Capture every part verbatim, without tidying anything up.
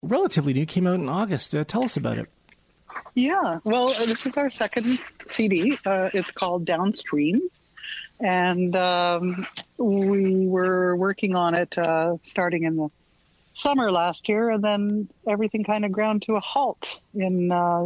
relatively new. It came out in August. Uh, tell us about it. Yeah, well, this is our second C D. Uh, it's called Downstream. And um, we were working on it uh, starting in the summer last year, and then everything kind of ground to a halt in uh,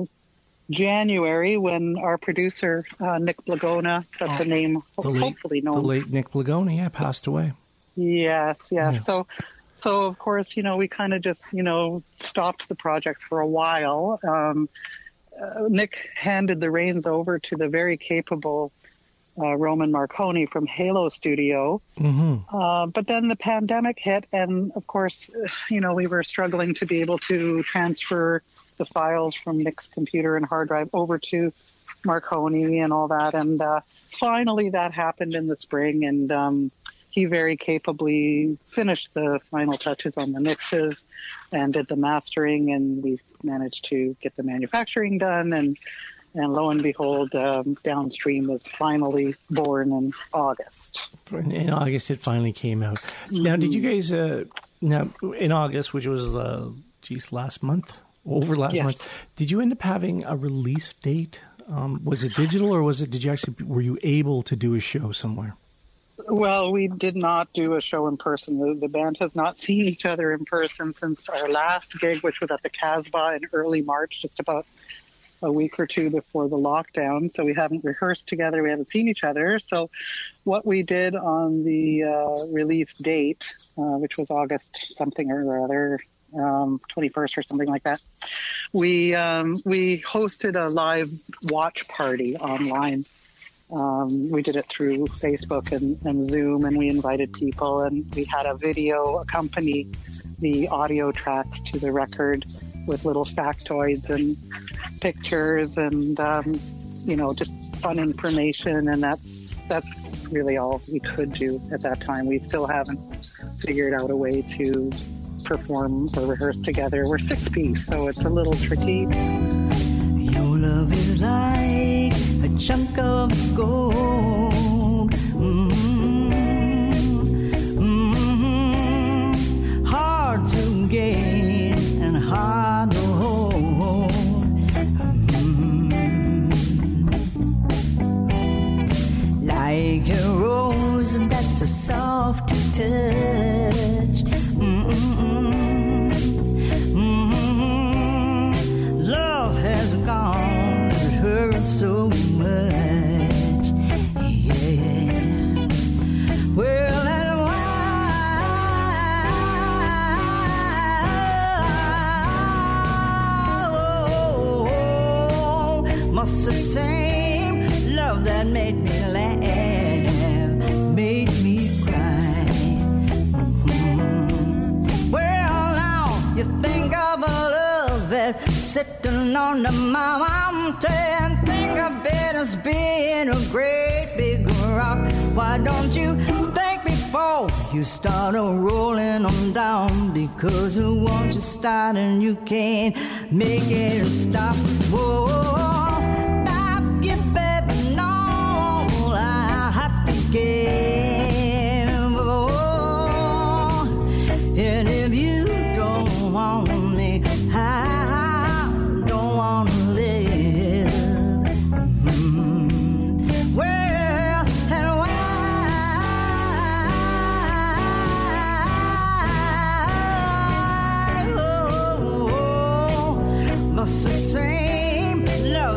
January when our producer, uh, Nick Blagona, that's oh, a name ho- late, hopefully known. The late Nick Blagona, yeah, passed away. Yes, yes. Yeah. So, so of course, you know, we kind of just, you know, stopped the project for a while. Um, uh, Nick handed the reins over to the very capable Uh, Roman Marconi from Halo Studio. Mm-hmm. Uh, but then the pandemic hit, and of course, you know, we were struggling to be able to transfer the files from Nick's computer and hard drive over to Marconi and all that. And uh, finally that happened in the spring, and um, he very capably finished the final touches on the mixes and did the mastering, and we managed to get the manufacturing done, and And lo and behold, um, Downstream was finally born in August. In August, it finally came out. Mm-hmm. Now, did you guys, uh, now in August, which was, uh, geez, last month, over last yes. month, did you end up having a release date? Um, was it digital, or was it, did you actually, were you able to do a show somewhere? Well, we did not do a show in person. The, the band has not seen each other in person since our last gig, which was at the Casbah in early March, just about a week or two before the lockdown. So we haven't rehearsed together. We haven't seen each other. So what we did on the uh, release date, uh, which was August something or other, um, twenty-first or something like that, we um, we hosted a live watch party online. Um, we did it through Facebook and, and Zoom, and we invited people, and we had a video accompany the audio tracks to the record with little factoids and pictures and, um, you know, just fun information. And that's, that's really all we could do at that time. We still haven't figured out a way to perform or rehearse together. We're six piece, so it's a little tricky. Your love is like a chunk of gold. Mm-hmm. Mm-hmm. Hard to gain and hard to hold. Mm-hmm. Like a rose that's a soft to touch. Mm-hmm. Mm-hmm. Love has gone, it hurts so much. Yeah. Well, the same love that made me laugh, made me cry. Mm-hmm. Well, now you think of a love that's sitting on the mountain. Think of it as being a great big rock. Why don't you think before you start a rolling them down? Because once you start and you can't make it stop. Whoa. And if you don't want me, I don't want to live. Mm-hmm. Well, and why? Oh, oh, oh. But the same love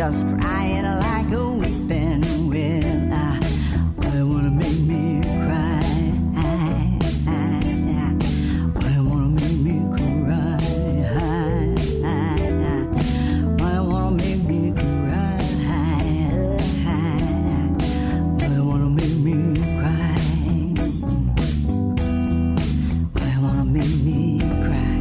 just crying like a weeping will. Uh, well, you wanna make me cry. Well, you wanna make me cry. Well, you wanna make me cry. Well, you wanna make me cry. Well, you wanna make me cry.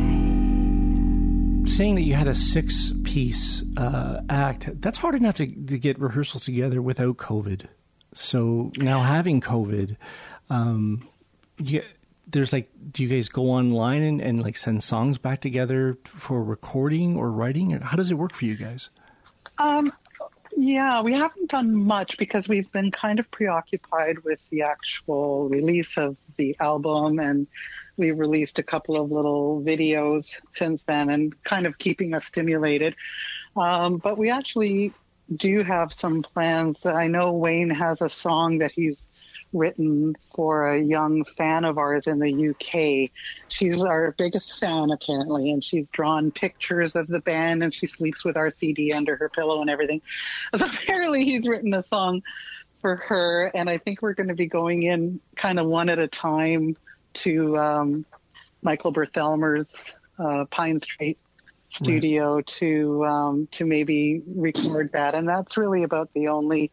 Saying that you had a six-piece uh, act, that's hard enough to, to get rehearsals together without COVID. So now having COVID, um, you, there's like, do you guys go online and, and like send songs back together for recording or writing? How does it work for you guys? Um, yeah, we haven't done much because we've been kind of preoccupied with the actual release of the album, and we've released a couple of little videos since then and kind of keeping us stimulated. Um, but we actually do have some plans. I know Wayne has a song that he's written for a young fan of ours in the U K. She's our biggest fan, apparently, and she's drawn pictures of the band, and she sleeps with our C D under her pillow and everything. So apparently he's written a song for her, and I think we're going to be going in kind of one at a time to um, Michael Berthelmer's uh, Pine Street studio right. to um, to maybe record that. And that's really about the only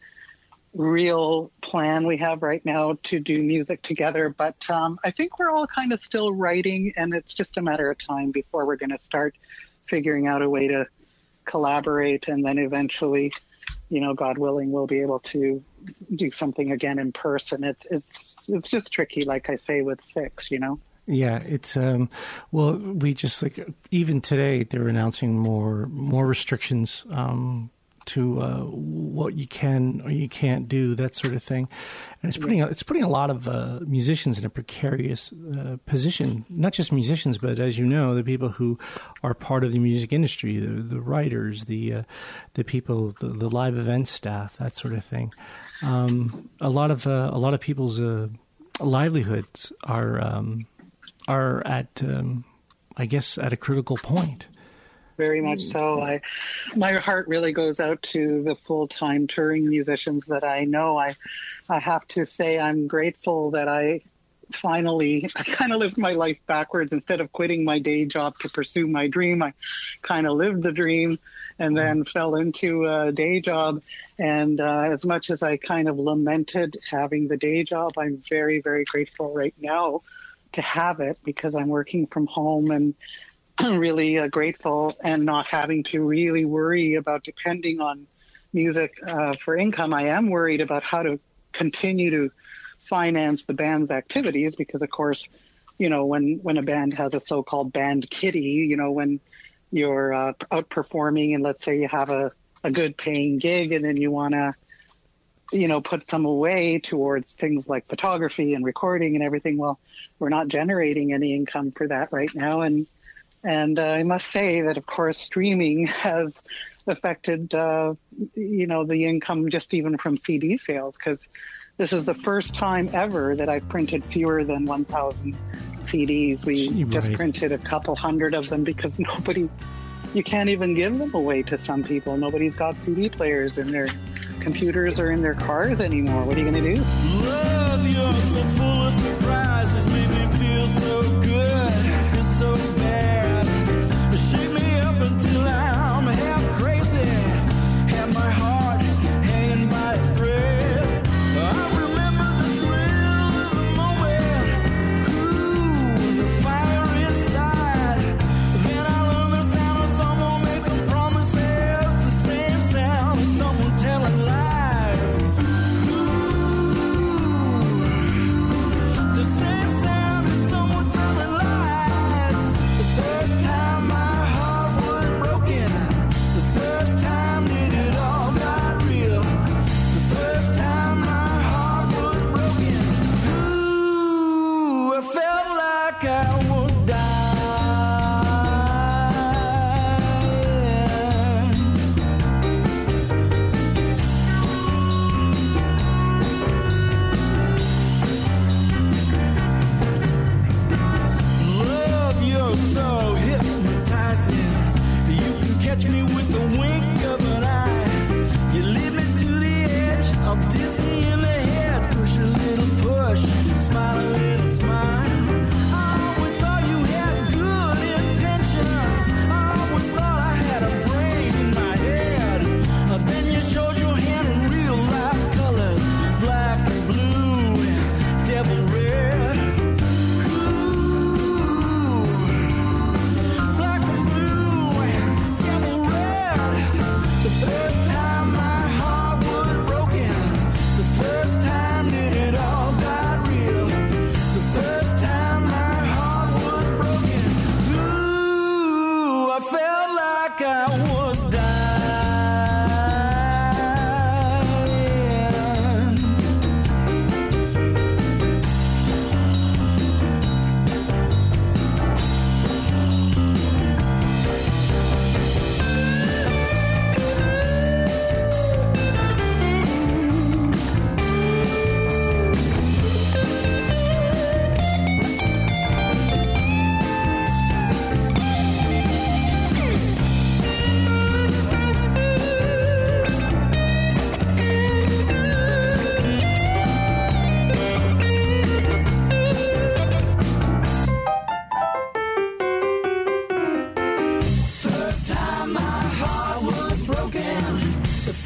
real plan we have right now to do music together. But um, I think we're all kind of still writing, and it's just a matter of time before we're going to start figuring out a way to collaborate, and then eventually, you know, God willing, we'll be able to do something again in person. It's it's it's just tricky, like I say, with six, you know. Yeah, it's um, well, we just like even today they're announcing more more restrictions um, to uh, what you can or you can't do, that sort of thing, and it's putting yeah. it's putting a lot of uh, musicians in a precarious uh, position. Not just musicians, but as you know, the people who are part of the music industry, the, the writers, the uh, the people, the, the live event staff, that sort of thing. Um, a lot of uh, a lot of people's uh, livelihoods are. Um, are at, um, I guess, at a critical point. Very much so. I, my heart really goes out to the full-time touring musicians that I know. I, I have to say I'm grateful that I finally, I kind of lived my life backwards. Instead of quitting my day job to pursue my dream, I kind of lived the dream and then mm. fell into a day job. And uh, as much as I kind of lamented having the day job, I'm very, very grateful right now to have it, because I'm working from home and really uh, grateful, and not having to really worry about depending on music uh, for income. I am worried about how to continue to finance the band's activities, because of course, you know, when, when a band has a so-called band kitty, you know, when you're uh, out performing and let's say you have a, a good paying gig and then you want to, you know, put some away towards things like photography and recording and everything. Well, we're not generating any income for that right now. And, and uh, I must say that, of course, streaming has affected, uh, you know, the income just even from C D sales, because this is the first time ever that I've printed fewer than one thousand C Ds. We Gee, just right. printed a couple hundred of them because nobody, you can't even give them away to some people. Nobody's got C D players in their computers or in their cars anymore. What are you going to do? Love, you're so full of surprises, make me feel so good, feel so bad. Shake me up until I'm half crazy, have my heart hanging by a thread. I remember the thrill of the moment, ooh, the fire inside. Then I learned the sound of someone making promises, the same sound as someone telling lies. Ooh, the same sound as someone telling lies.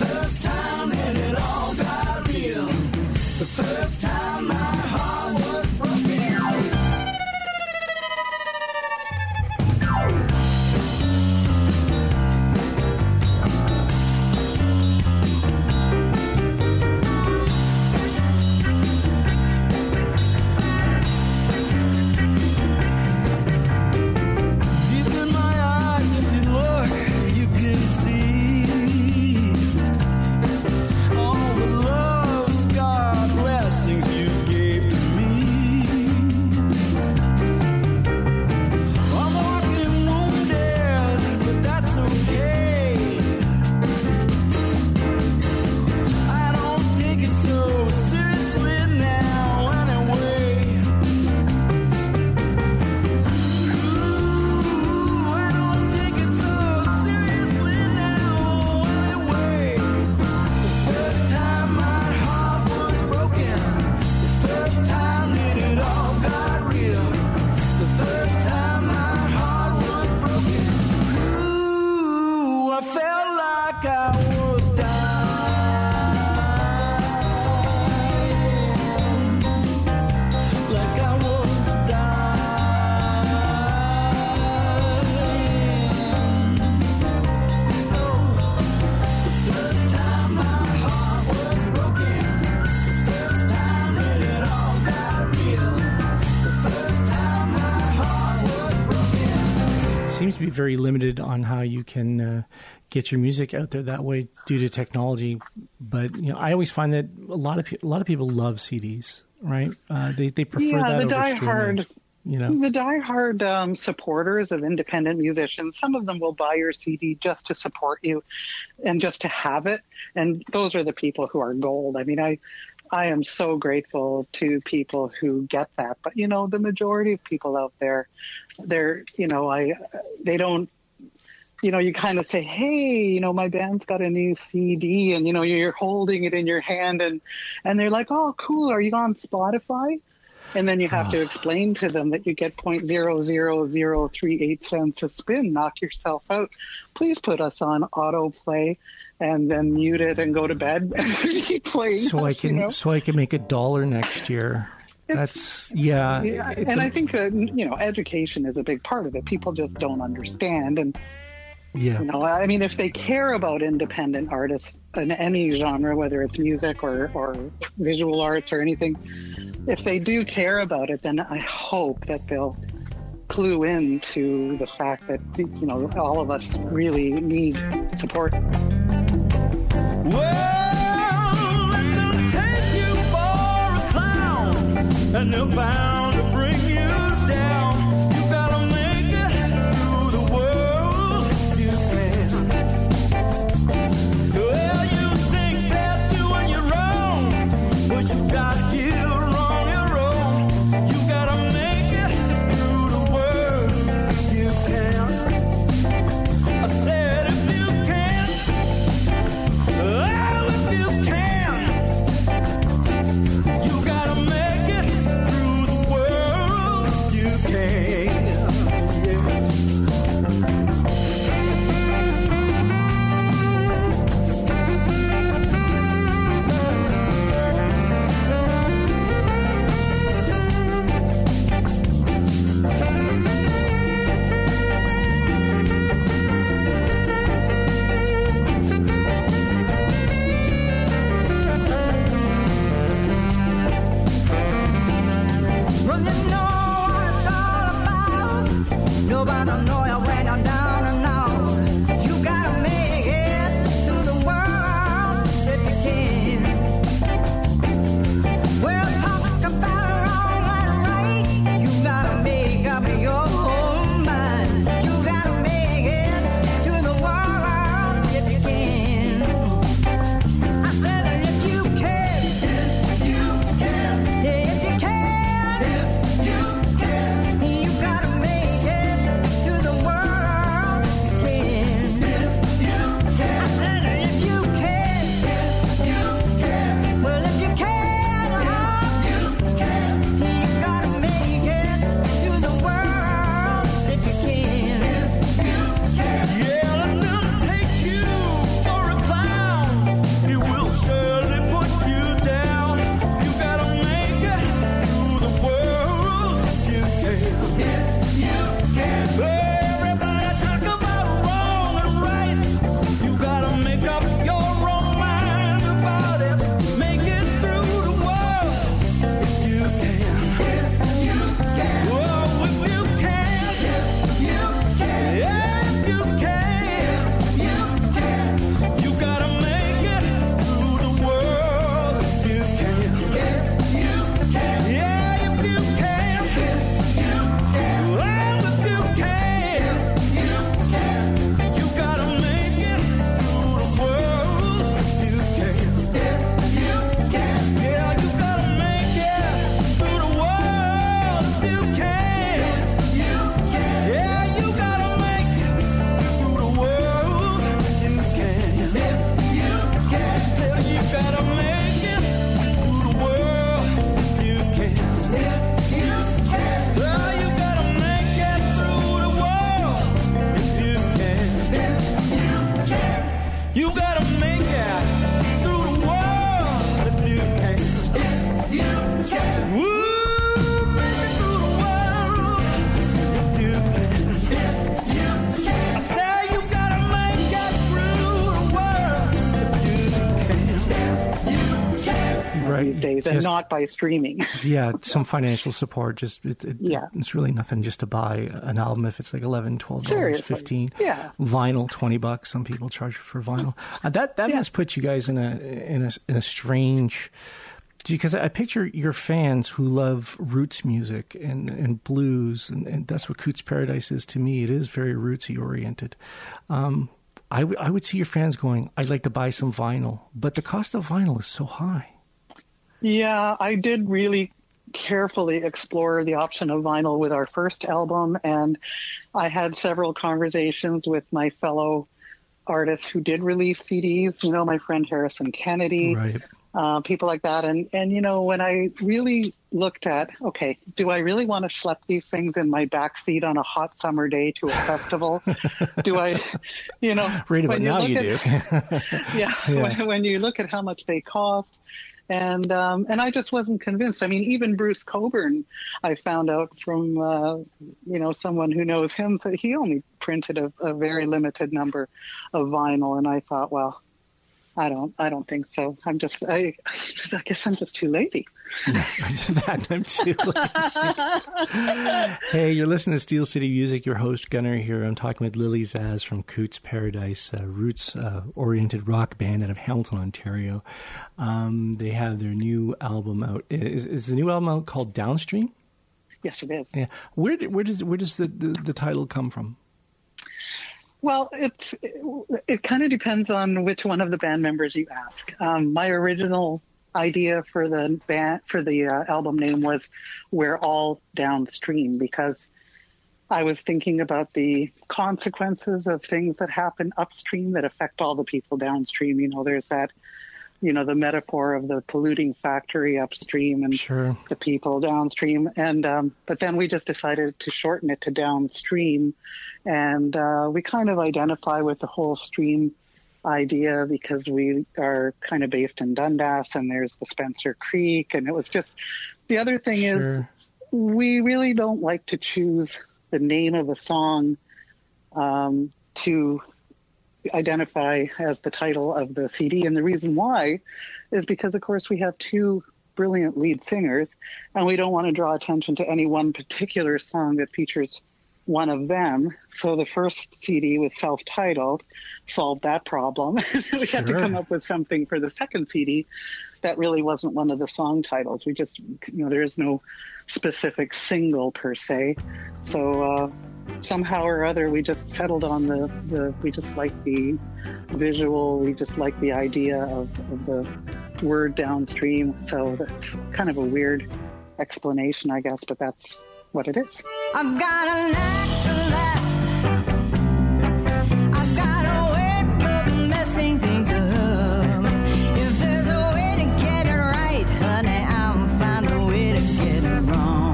first time that it all got real. The first time my heart was broken. Seems to be very limited on how you can uh, get your music out there that way due to technology. But you know, I always find that a lot of pe- a lot of people love C Ds, right? Uh, they they prefer yeah, that the over diehard, streaming. You know, the diehard um, supporters of independent musicians. Some of them will buy your C D just to support you, and just to have it. And those are the people who are gold. I mean, I. I am so grateful to people who get that. But, you know, the majority of people out there, they're, you know, I, they don't, you know, you kind of say, hey, you know, my band's got a new C D, and, you know, you're holding it in your hand, and, and they're like, oh, cool. Are you on Spotify? And then you have to explain to them that you get zero point zero zero zero three eight cents a spin. Knock yourself out. Please put us on autoplay and then mute it and go to bed and keep playing. So us, I can you know? so I can make a dollar next year. That's yeah. yeah. it's And a- I think that, you know, education is a big part of it. People just don't understand. And, yeah. you know, I mean, if they care about independent artists in any genre, whether it's music or, or visual arts or anything, if they do care about it, then I hope that they'll clue in to the fact that, you know, all of us really need support. Well, let them take you for a clown, and they're bound to bring you down. You gotta make it through the world if you can. Well, you think they're doing you wrong, but you got here on your own. You gotta make it through the world if you can. I said if you can. Oh, if you can, you gotta make it through the world. these days, and Just- not by streaming. Yeah, some financial support. Just it, it, Yeah. it's really nothing just to buy an album if it's like eleven, twelve dollars, Seriously. fifteen. Yeah. Vinyl, twenty bucks. Some people charge for vinyl. Uh, that that Yeah. must put you guys in a in a in a strange. Because I picture your fans who love roots music and, and blues, and, and that's what Coots Paradise is to me. It is very rootsy oriented. Um, I, w- I would see your fans going, I'd like to buy some vinyl, but the cost of vinyl is so high. Yeah, I did really carefully explore the option of vinyl with our first album, and I had several conversations with my fellow artists who did release C Ds, you know, my friend Harrison Kennedy, Right. uh, people like that. And, and, you know, when I really looked at, okay, do I really want to schlep these things in my backseat on a hot summer day to a festival? Do I, you know, Right about when now look you at- do. yeah, Yeah. When, when you look at how much they cost. And um, and I just wasn't convinced. I mean, even Bruce Coburn, I found out from, uh, you know, someone who knows him, that he only printed a, a very limited number of vinyl. And I thought, well, I don't, I don't think so. I'm just, I, I guess I'm just too lazy. that I'm too lazy. Hey, you're listening to Steel City Music. Your host Gunnar here. I'm talking with Lily Zaz from Coots Paradise, a roots-oriented uh, rock band out of Hamilton, Ontario. Um, they have their new album out. Is, is the new album out called Downstream? Yes, it is. Yeah. Where did, where does where does the, the, the title come from? Well, it's, it, it kind of depends on which one of the band members you ask. Um, my original idea for the band, for the uh, album name was We're All Downstream, because I was thinking about the consequences of things that happen upstream that affect all the people downstream. You know, there's that, you know, the metaphor of the polluting factory upstream and Sure. the people downstream. And, um, but then we just decided to shorten it to downstream. And, uh, we kind of identify with the whole stream idea because we are kind of based in Dundas and there's the Spencer Creek. And it was just, the other thing Sure. is we really don't like to choose the name of a song, um, to identify as the title of the C D. And the reason why is because, of course, we have two brilliant lead singers, and we don't want to draw attention to any one particular song that features one of them. So the first C D was self-titled, solved that problem. So we had to Sure. come up with something for the second C D that really wasn't one of the song titles. We just, you know, there is no specific single per se. So, uh, somehow or other, we just settled on the, the we just like the visual, we just like the idea of, of the word downstream. So that's kind of a weird explanation, I guess, but that's what it is. I've got a knack for that. I've got a way for messing things up. If there's a way to get it right, honey, I'll find a way to get it wrong.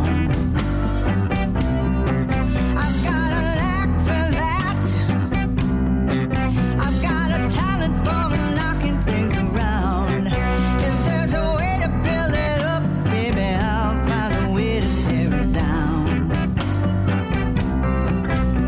I've got a knack for that. I've got a talent for knocking things around. If there's a way to build it up, baby, I'll find a way to tear it down.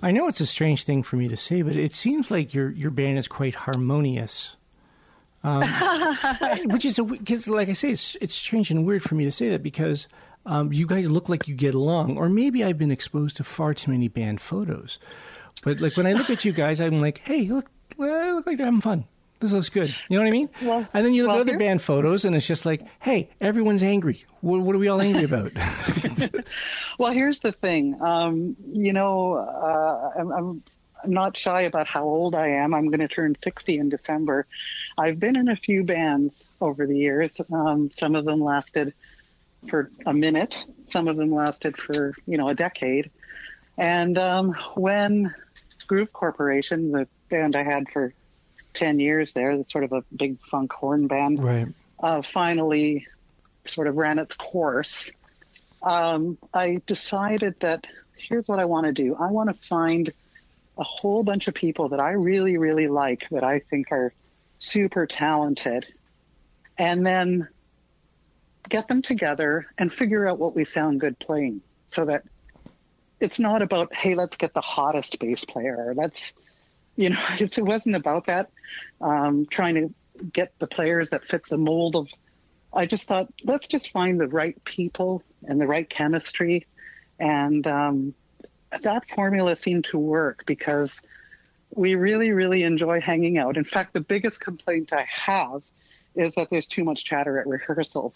I know it's a strange thing for me to say, but it seems like your your band is quite harmonious. Um, which is, a, cause like I say, it's it's strange and weird for me to say that because um, you guys look like you get along. Or maybe I've been exposed to far too many band photos. But like when I look at you guys, I'm like, hey, look, well, look like they're having fun. This looks good. You know what I mean? Well, and then you look well, at other band photos, and it's just like, hey, everyone's angry. What, what are we all angry about? Well, here's the thing. Um, you know, uh, I'm, I'm I'm not shy about how old I am. I'm going to turn sixty in December. I've been in a few bands over the years. Um, some of them lasted for a minute. Some of them lasted for, you know, a decade. And um, when Groove Corporation, the band I had for ten years there, that's sort of a big funk horn band, right. uh, finally sort of ran its course, um, I decided that here's what I want to do. I want to find a whole bunch of people that I really, really like, that I think are super talented, and then get them together and figure out what we sound good playing, so that it's not about, hey, let's get the hottest bass player, or let's, you know, it's, it wasn't about that, um, trying to get the players that fit the mold of, I just thought, let's just find the right people and the right chemistry. And um, that formula seemed to work because we really, really enjoy hanging out. In fact, the biggest complaint I have is that there's too much chatter at rehearsals.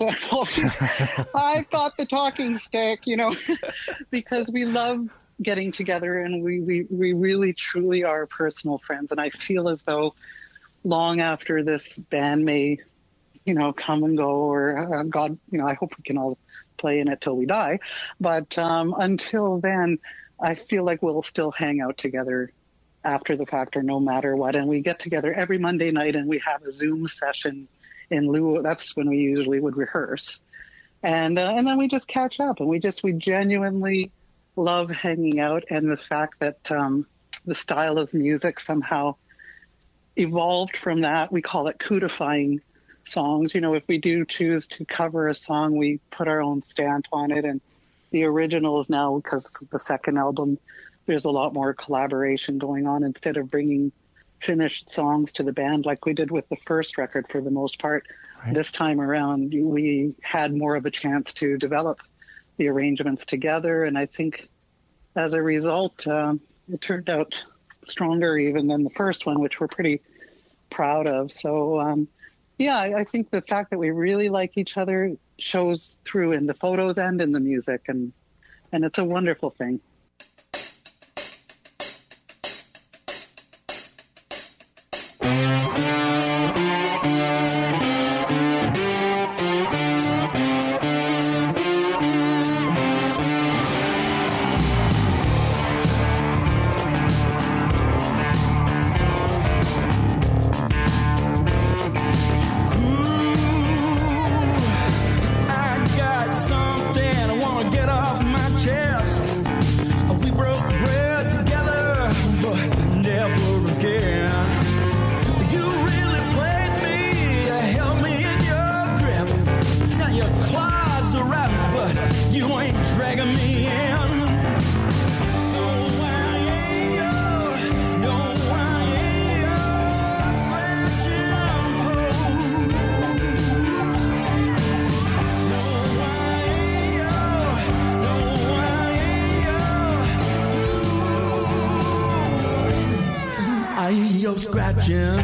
I've got the talking stick, you know, because we love getting together, and we, we, we really, truly are personal friends. And I feel as though long after this band may, you know, come and go, or uh, God, you know, I hope we can all play in it till we die. But um, until then, I feel like we'll still hang out together after the fact, or no matter what. And we get together every Monday night, and we have a Zoom session in lieu. That's when we usually would rehearse. And, uh, and then we just catch up, and we just, we genuinely love hanging out. And the fact that um, the style of music somehow evolved from that, we call it codifying songs. You know, if we do choose to cover a song, we put our own stamp on it. And the originals now, because the second album, there's a lot more collaboration going on, instead of bringing finished songs to the band like we did with the first record for the most part. Right. This time around, we had more of a chance to develop the arrangements together. And I think as a result, um, it turned out stronger even than the first one, which we're pretty proud of. So, um, yeah, I, I think the fact that we really like each other shows through in the photos and in the music, and and it's a wonderful thing. Scratching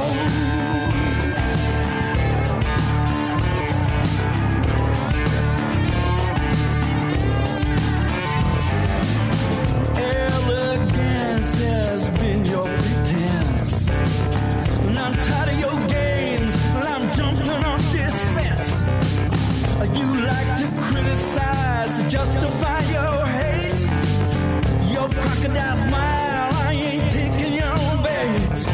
elegance has been your pretense, and I'm tired of your games, and I'm jumping off this fence. You like to criticize to justify your hate, your crocodile smile, I ain't taking your bait.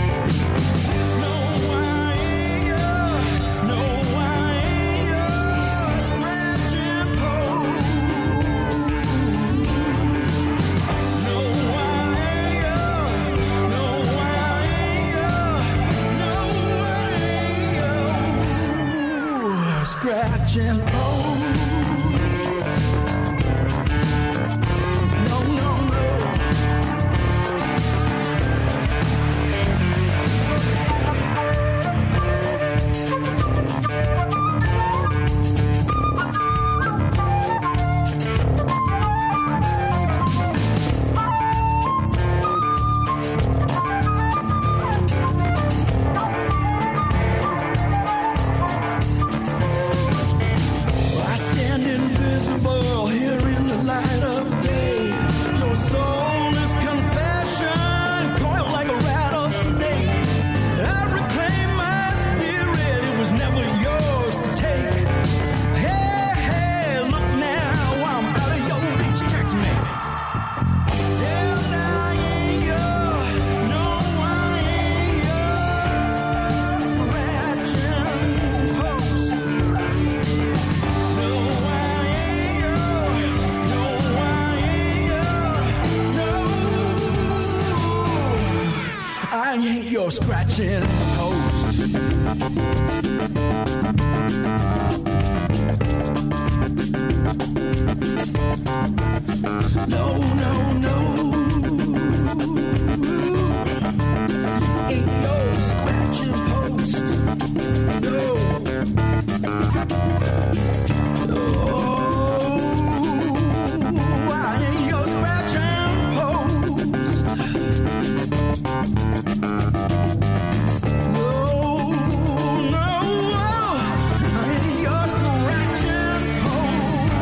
Scratching poles. No, no, no. invisible here in the light of day. Your soul is confession, coiled like a rattlesnake. I reclaim my spirit, it was never yours to take. Hey, hey, look now, I'm out of your reach, checkmate. And I ain't yours, no, I ain't yours, scratching post. No, I ain't yours, no, I ain't yours, no. I ain't your scratching post. No, no, no. Ain't your scratching post. No. No. I ain't your scratching post. No, no, I ain't your scratching post.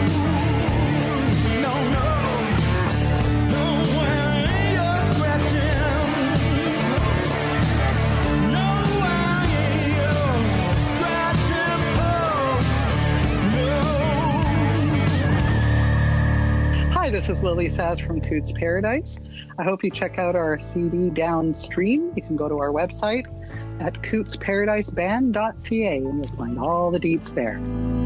No, no, no, I ain't your scratching post. No, I ain't your scratching post. No. Hi, this is Lily Saz from Coots Paradise. I hope you check out our C D Downstream. You can go to our website at coots paradise band dot c a and you'll find all the deets there.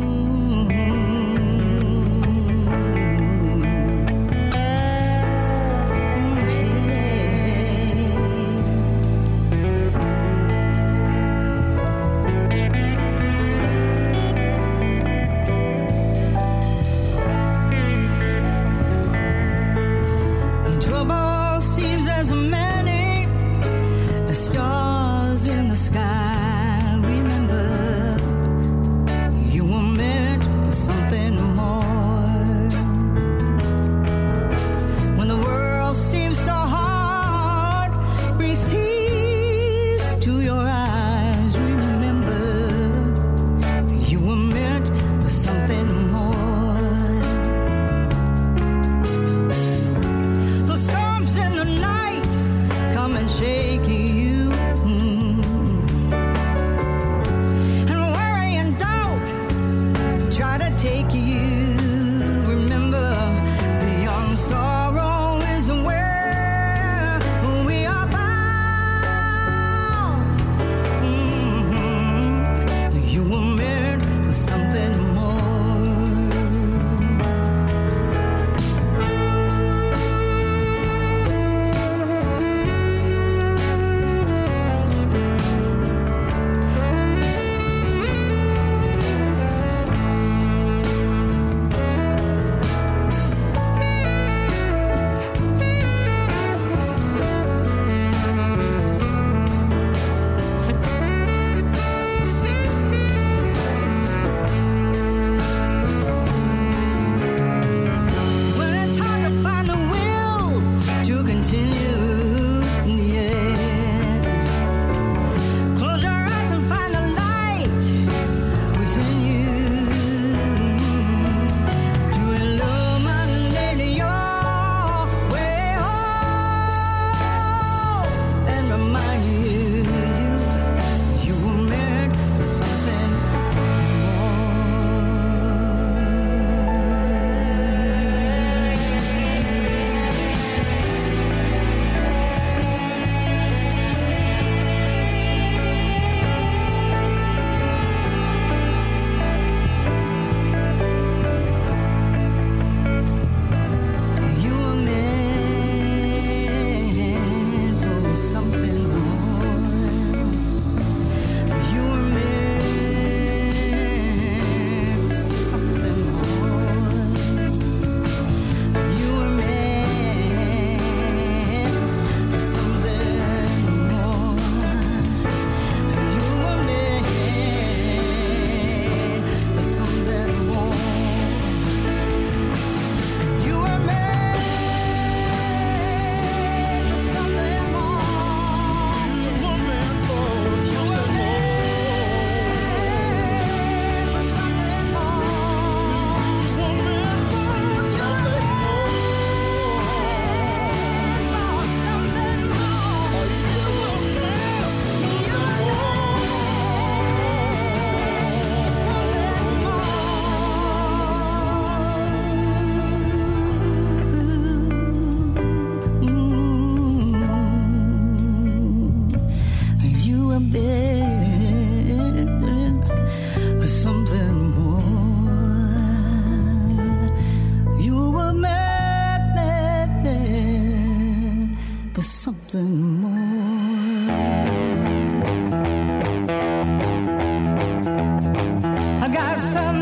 Trouble seems as many as stars in the sky. Remember, you were meant for something more. When the world seems so hard, brings tears to your eyes. Remember, you were meant for something more. The storms in the night come and shake you, mm. and worry and doubt try to take you. Remember, beyond sorrow is where we are bound. Mhm. You were meant for something more.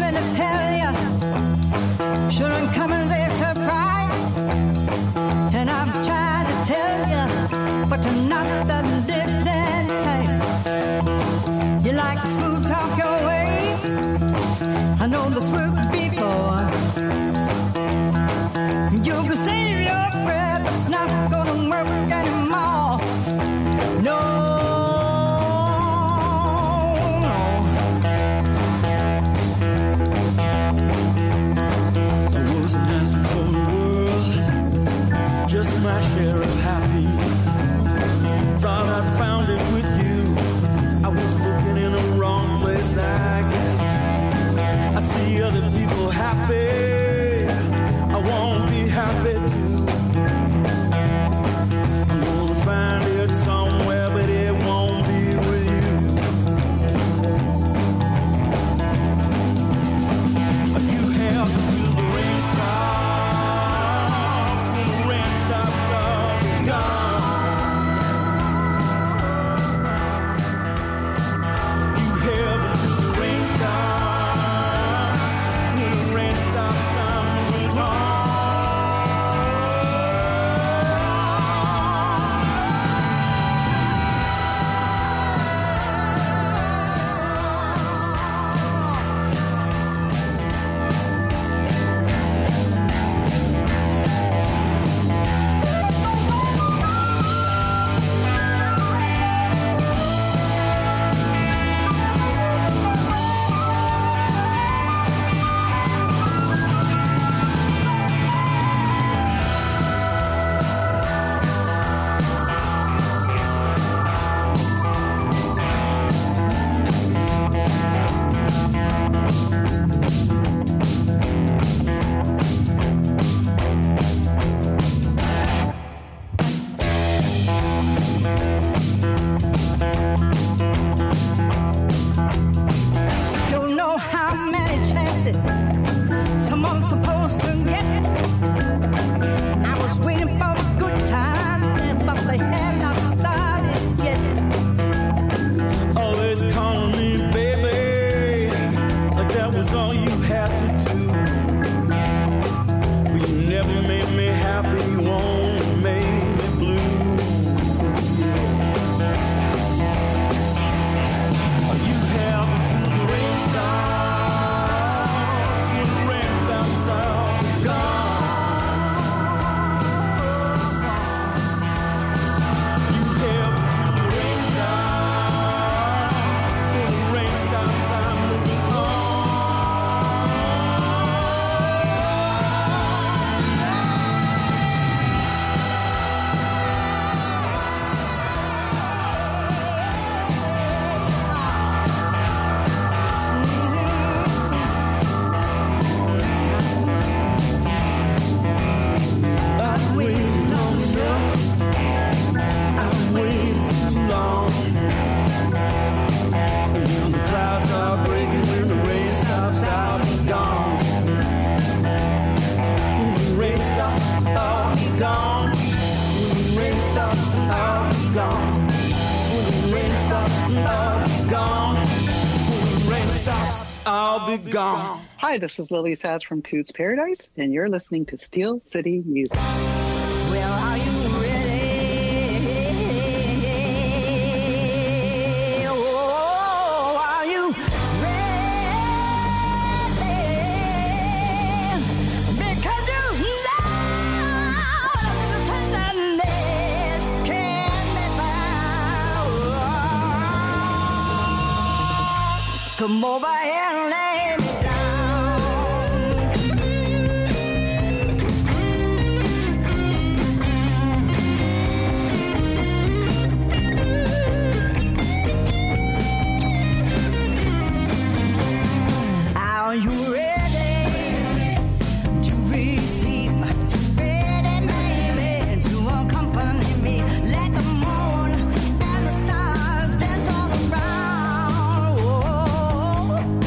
something to tell you. Shouldn't come as a surprise. And I've tried to tell you, but you're not the distant type. You like to smooth talk your way. I know this worked before. You can save your breath, it's not gonna work anymore. No. Just my share of happiness. Thought I found it with you. I was looking in the wrong place, I guess. I see other people happy. I won't be happy too. I'm gonna find it somewhere, but it won't be with you. You have to do the rain stop. Gone. Hi, this is Lily Saz from Coots Paradise, and you're listening to Steel City Music. Well, are you ready? Oh, are you ready? Because you know the tenderness can be found. Come over here and lay me Are you ready to receive my pretty baby to accompany me? Let the moon and the stars dance all around. Oh,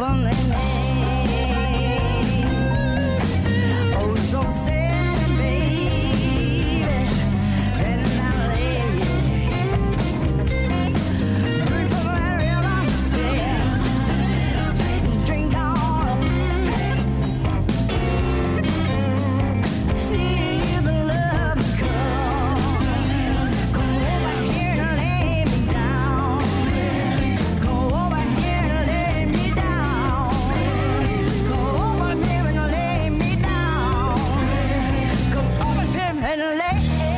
company name. Oh, so steady, baby, and I'll lay you. Drink from that river, stairs, drink all up. See the love come. Come over here and lay me down. Come over here and lay me down. Come over here and lay me down. Come over here and lay me down.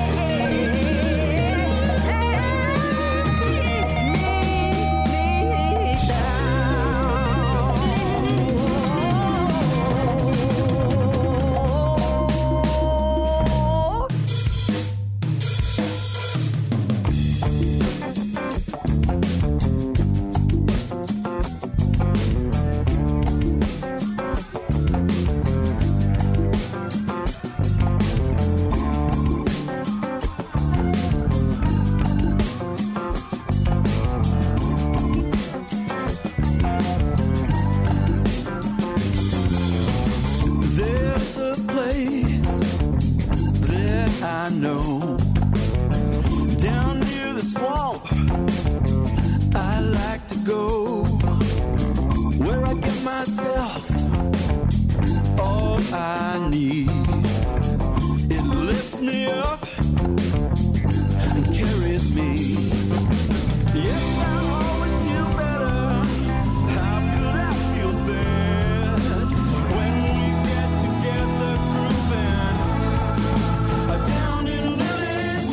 There's a place that I know down near the swamp I like to go, where I get myself all I need. It lifts me up and carries me. Yes, I always feel better. How could I feel bad when we get together grooving uh, down in Lily's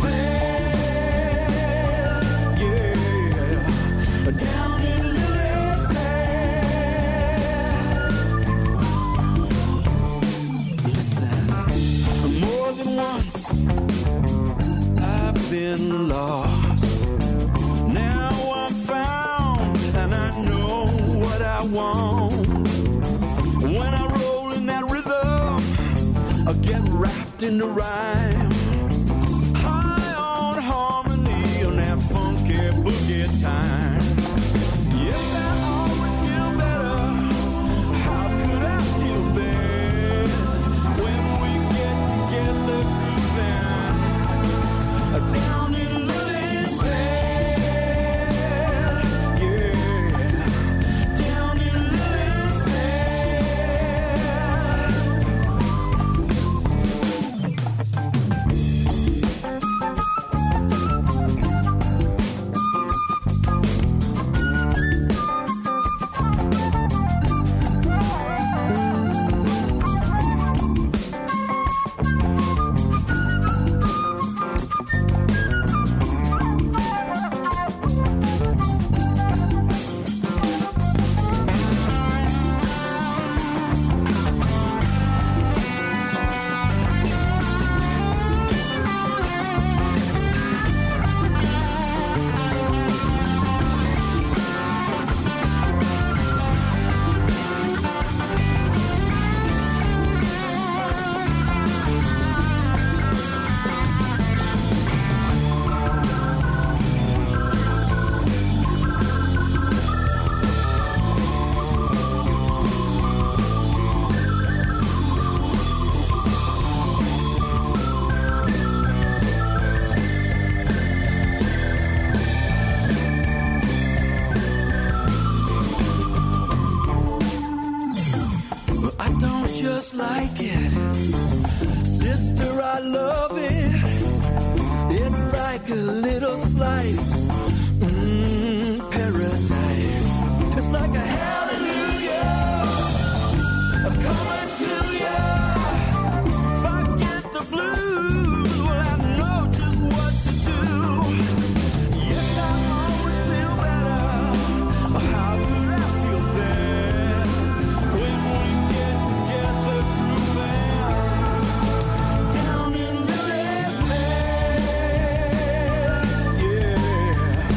bed? Yeah, down in Lily's bed. Listen, more than once I've been lost. Now I'm found and I know what I want. When I roll in that rhythm, I get wrapped in the rhyme. High on harmony on that funky boogie time. Yes, I always feel better. How could I feel bad when we get together grooving uh, down in Lily's bed? Yeah, down in Lily's just like it. Sister, I love it. It's like a little slice. Mmm, paradise. It's like a hallelujah. I'm coming to you. Forget the blues. Well, I know just what to do. Yes, I always feel better. How could I feel bad when we get together grooving down in Lily's bed? Yeah,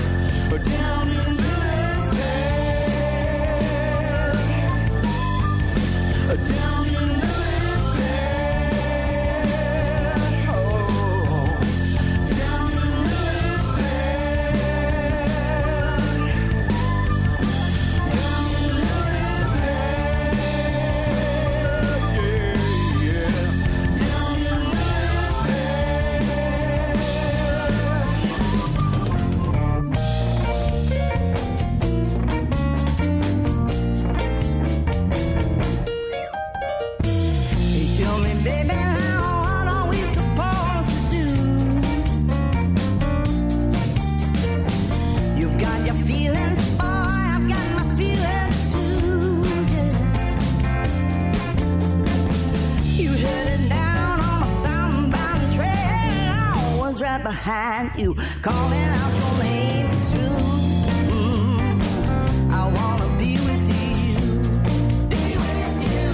right behind you, calling out your name. It's true. Mm, I wanna be with you. Be with you.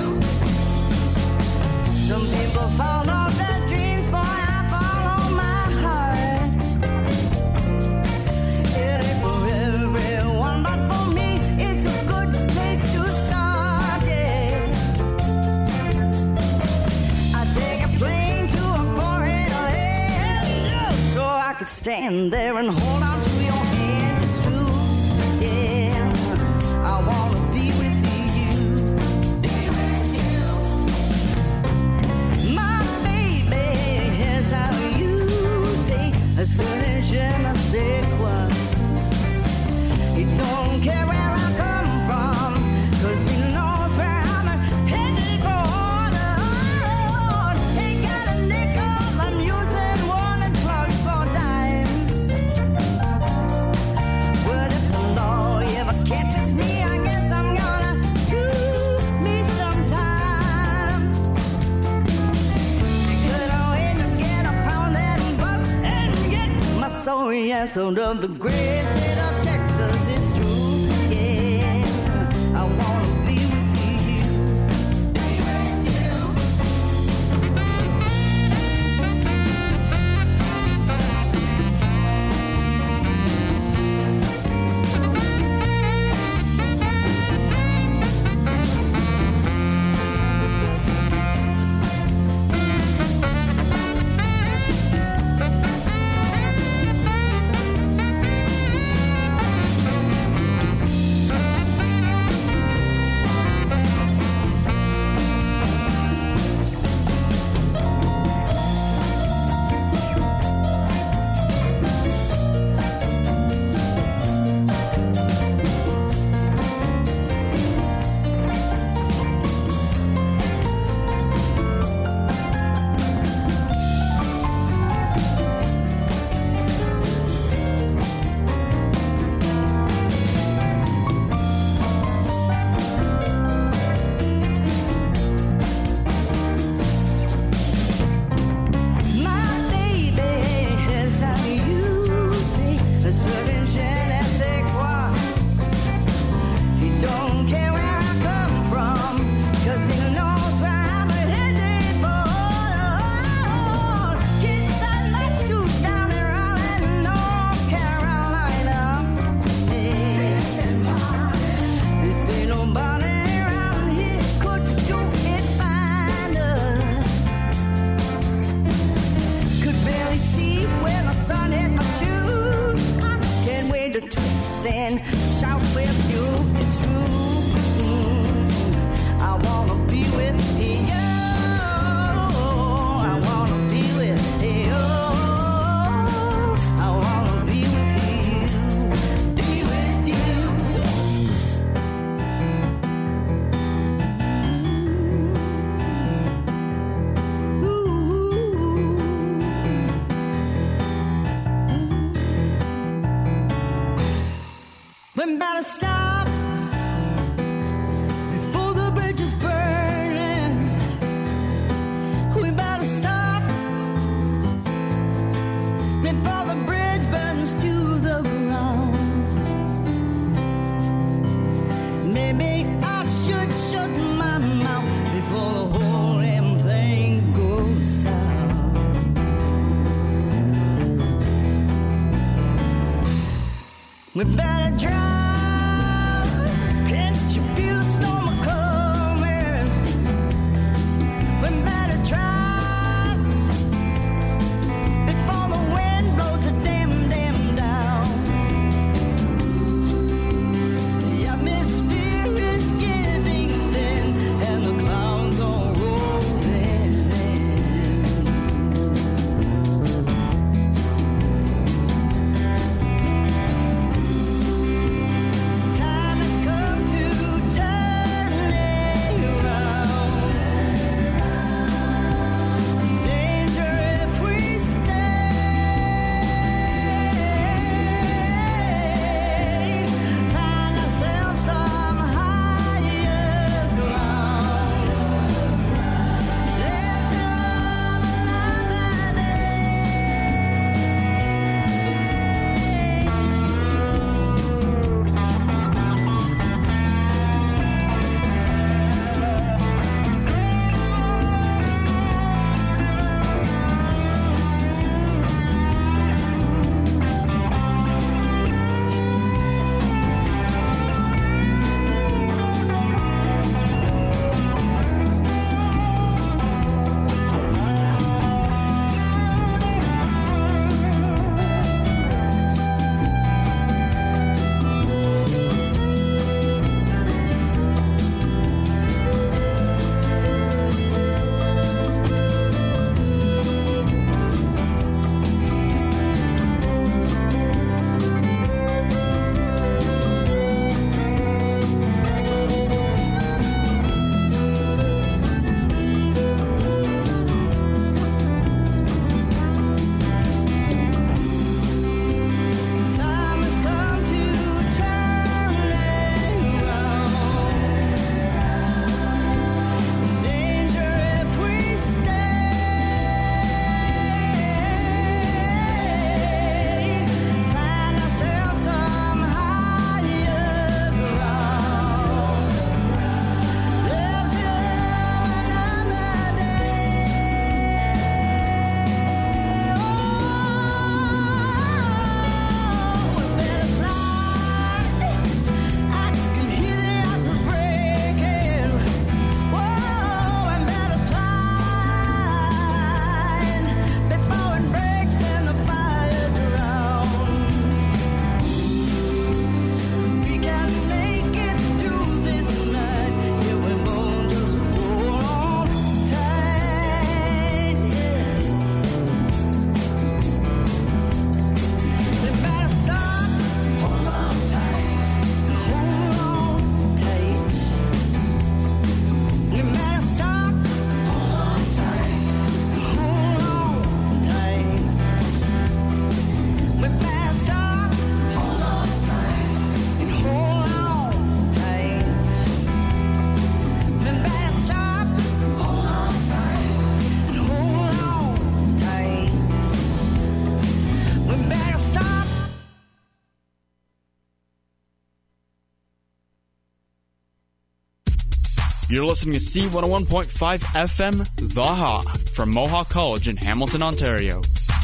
Some people follow their dreams, boy, I follow my heart. It ain't for everyone, but for me, it's a good place to start, yeah. I take a plane to a foreign land, so I could stand there and hold on to your hand. It's true, yeah. I wanna be with you. Be with you. My baby, here's how you say, seul je ne sais quoi. He don't care where I come from, 'cause he knows where I'm headed for. Ain't got a nickel, I'm using one and plugs for dimes. But if the law ever catches me, I guess I'm gonna do me some time. Could I end up get a pound and bust and get my soul, yes, out of the great state of Texas. It's true, yeah. I wanna be with you. Be with you. My baby, here's how you say, seul je ne sais quoi. He don't care where I come from, 'cause he knows where I'm headed for. Kids I like shoot down in Raleigh, North Carolina. Hey. This ain't nobody around here could do it finer. Could barely see when the sun hit my shoes. I can't wait to twist and shout with you. It's true. Mm, I wanna be with you. I wanna be with you. I wanna be with you. Be with you. We better stop before the bridge is burning. We better stop before the bridge burns to the ground. Maybe I should shut my mouth before the whole damn thing goes south. We better drive. Can't you feel the storm coming? We better drive before the wind blows the damn damn down. The atmosphere is getting thin, and the clouds are rolling in. You're listening to C one oh one point five F M, The Ha, from Mohawk College in Hamilton, Ontario.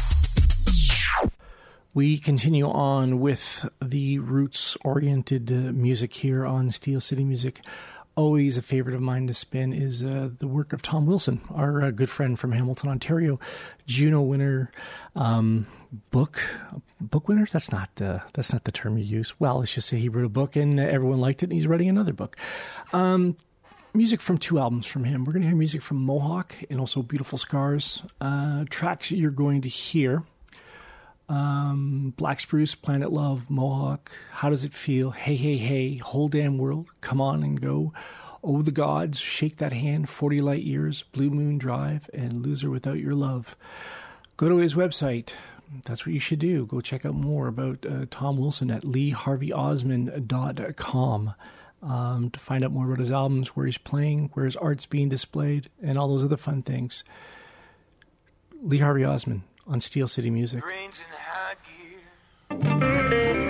We continue on with the roots-oriented uh, music here on Steel City Music. Always a favorite of mine to spin is uh, the work of Tom Wilson, our uh, good friend from Hamilton, Ontario, Juno winner, um, book book winner. That's not uh, that's not the term you use. Well, let's just say he wrote a book and everyone liked it, and he's writing another book. Um, music from two albums from him. We're going to hear music from Mohawk and also Beautiful Scars. Uh, tracks you're going to hear. Um, Black Spruce, Planet Love, Mohawk, How Does It Feel, Hey, Hey, Hey, Whole Damn World, Come On and Go, Oh the Gods, Shake That Hand, forty Light Years, Blue Moon Drive, and Loser Without Your Love. Go to his website. That's what you should do. Go check out more about uh, Tom Wilson at lee harvey osmond dot com um, to find out more about his albums, where he's playing, where his art's being displayed, and all those other fun things. Lee Harvey Osmond on Steel City Music. Brains in high gear.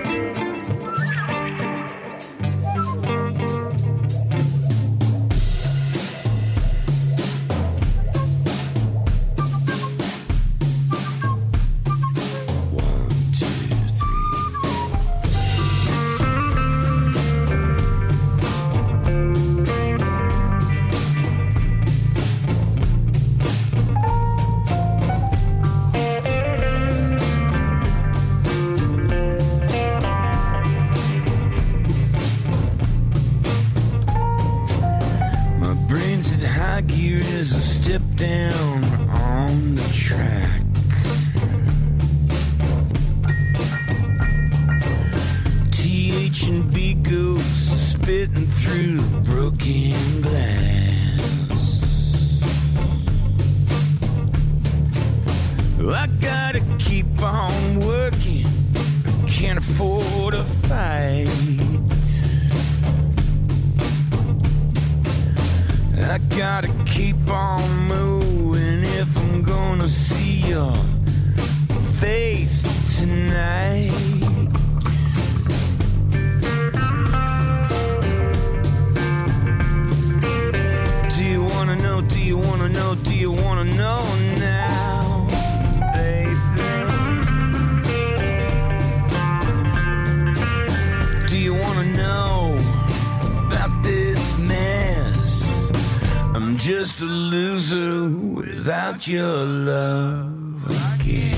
Step down on the track. T H and B goes spitting through broken glass. I gotta keep on working, can't afford a fight. I gotta keep on moving if I'm gonna see your face tonight. Do you wanna know, do you wanna know, do you wanna know now, baby? Do you wanna know about this mess? I'm just a loser without your love again.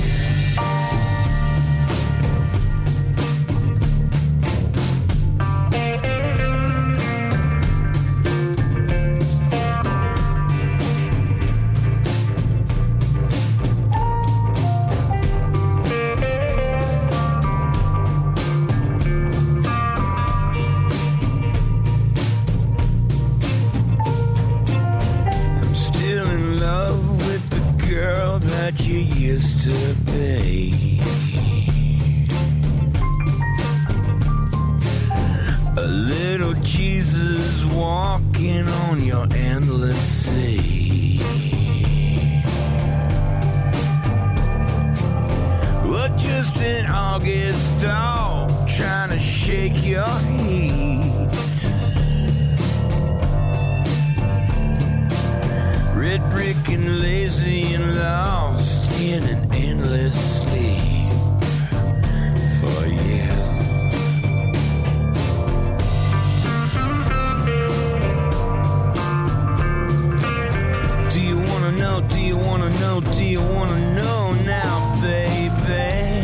You used to be a little Jesus walking on your endless sea. Well, just an August dog trying to shake your heat. Red brick and lazy and lost in an endless sleep for you. Do you wanna know, do you wanna know, do you wanna know now, baby?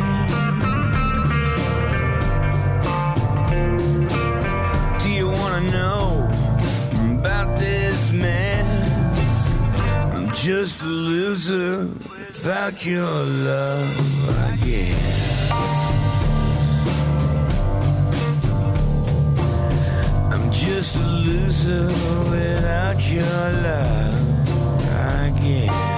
Do you wanna know about this man? Just a loser without your love again. I'm just a loser without your love again.